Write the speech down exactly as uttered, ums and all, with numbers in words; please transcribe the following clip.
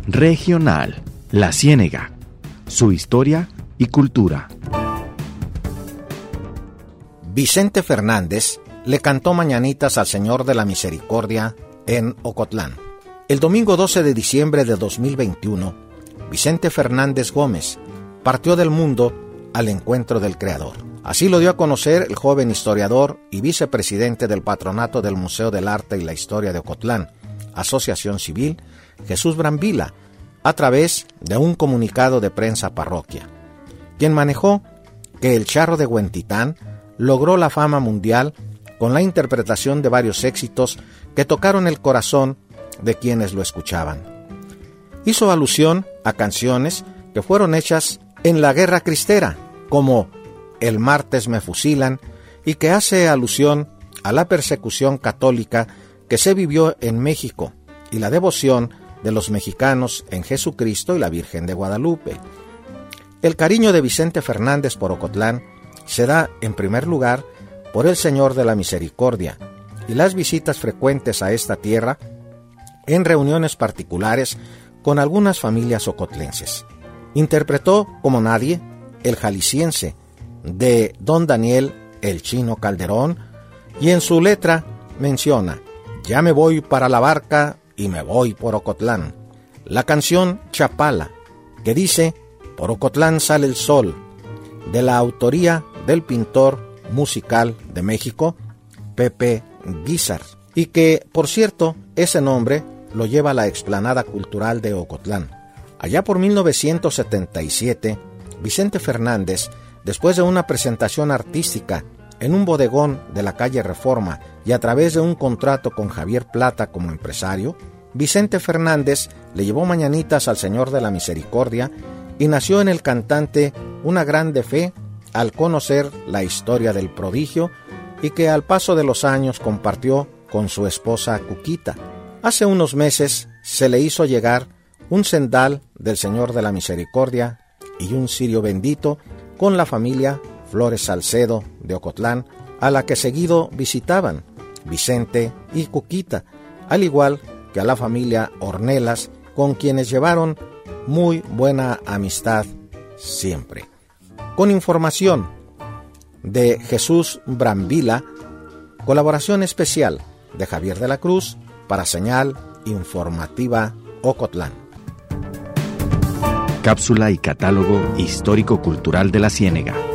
Regional La Ciénega, su historia y cultura. Vicente Fernández le cantó mañanitas al Señor de la Misericordia en Ocotlán. El domingo doce de diciembre de dos mil veintiuno, Vicente Fernández Gómez partió del mundo al encuentro del Creador. Así lo dio a conocer el joven historiador y vicepresidente del patronato del Museo del Arte y la Historia de Ocotlán, Asociación Civil, Jesús Brambila, a través de un comunicado de prensa parroquia, quien manejó que el Charro de Huentitán logró la fama mundial con la interpretación de varios éxitos que tocaron el corazón de quienes lo escuchaban. Hizo alusión a canciones que fueron hechas en la Guerra Cristera, como El martes me fusilan, y que hace alusión a la persecución católica que se vivió en México y la devoción de los mexicanos en Jesucristo y la Virgen de Guadalupe. El cariño de Vicente Fernández por Ocotlán se da, en primer lugar, por el Señor de la Misericordia y las visitas frecuentes a esta tierra en reuniones particulares con algunas familias ocotlenses. Interpretó como nadie el Jalisciense de don Daniel el Chino Calderón, y en su letra menciona: ya me voy para la barca y me voy por Ocotlán. La canción Chapala, que dice por Ocotlán sale el sol, de la autoría del pintor musical de México, Pepe Guízar, y que, por cierto, ese nombre lo lleva la explanada cultural de Ocotlán. Allá por mil novecientos setenta y siete, Vicente Fernández, después de una presentación artística en un bodegón de la calle Reforma y a través de un contrato con Javier Plata como empresario, Vicente Fernández le llevó mañanitas al Señor de la Misericordia y nació en el cantante una grande fe al conocer la historia del prodigio, y que al paso de los años compartió con su esposa Cuquita. Hace unos meses se le hizo llegar un cendal del Señor de la Misericordia y un cirio bendito con la familia Flores Salcedo de Ocotlán, a la que seguido visitaban Vicente y Cuquita, al igual que a la familia Ornelas, con quienes llevaron muy buena amistad siempre. Con información de Jesús Brambila, colaboración especial de Javier de la Cruz para Señal Informativa Ocotlán. Cápsula y catálogo histórico-cultural de la Ciénega.